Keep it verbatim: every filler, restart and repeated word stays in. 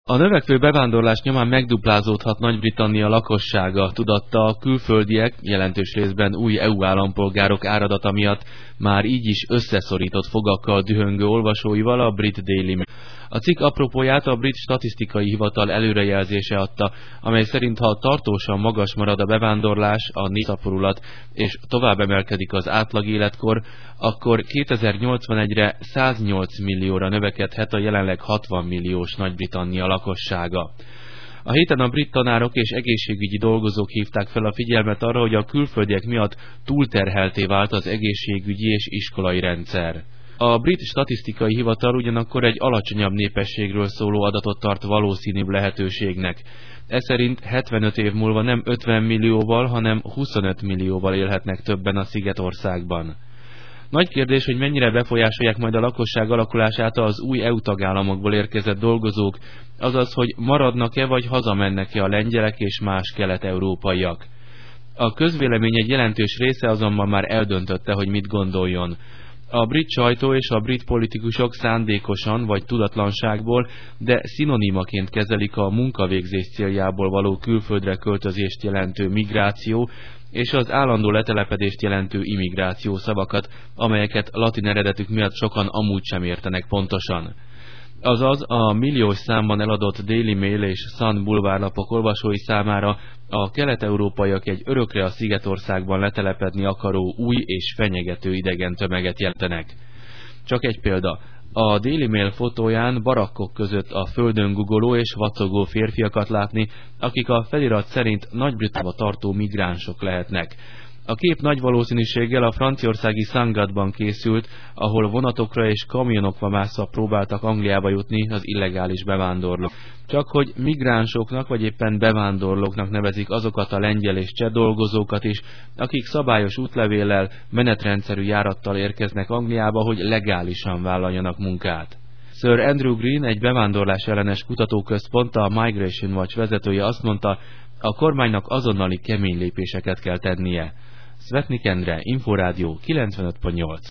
A növekvő bevándorlás nyomán megduplázódhat Nagy-Britannia lakossága, tudatta a külföldiek, jelentős részben új é u állampolgárok áradata miatt már így is összeszorított fogakkal dühöngő olvasóival a brit Daily Mail. A cikk apropóját a brit statisztikai hivatal előrejelzése adta, amely szerint ha tartósan magas marad a bevándorlás, a népszaporulat és tovább emelkedik az átlag életkor, akkor kétezer-nyolcvanegyre száznyolc millióra növekedhet a jelenleg hatvan milliós Nagy-Britannia lakossága. A héten a brit tanárok és egészségügyi dolgozók hívták fel a figyelmet arra, hogy a külföldiek miatt túlterhelté vált az egészségügyi és iskolai rendszer. A brit statisztikai hivatal ugyanakkor egy alacsonyabb népességről szóló adatot tart valószínűbb lehetőségnek. Ez szerint hetvenöt év múlva nem ötven millióval, hanem huszonöt millióval élhetnek többen a Szigetországban. Nagy kérdés, hogy mennyire befolyásolják majd a lakosság alakulását az új é u tagállamokból érkezett dolgozók, azaz, hogy maradnak-e vagy hazamennek-e a lengyelek és más kelet-európaiak. A közvélemény egy jelentős része azonban már eldöntötte, hogy mit gondoljon. A brit sajtó és a brit politikusok szándékosan vagy tudatlanságból, de szinonimaként kezelik a munkavégzés céljából való külföldre költözést jelentő migráció és az állandó letelepedést jelentő immigráció szavakat, amelyeket latin eredetük miatt sokan amúgy sem értenek pontosan. Azaz a milliós számban eladott Daily Mail és Sun bulvárlapok olvasói számára a kelet-európaiak egy örökre a Szigetországban letelepedni akaró új és fenyegető idegen tömeget jelentenek. Csak egy példa. A Daily Mail fotóján barakkok között a földön guggoló és vacogó férfiakat látni, akik a felirat szerint Nagy-Britanniába tartó migránsok lehetnek. A kép nagy valószínűséggel a franciaországi Sangatban készült, ahol vonatokra és kamionokra mászva próbáltak Angliába jutni az illegális bevándorlók. Csak hogy migránsoknak vagy éppen bevándorlóknak nevezik azokat a lengyel és cseh dolgozókat is, akik szabályos útlevéllel, menetrendszerű járattal érkeznek Angliába, hogy legálisan vállaljanak munkát. Sir Andrew Green, egy bevándorlás ellenes kutatóközpont, a Migration Watch vezetője azt mondta, a kormánynak azonnali kemény lépéseket kell tennie. Szvetnik Endre, Inforádió kilencvenöt pont nyolc.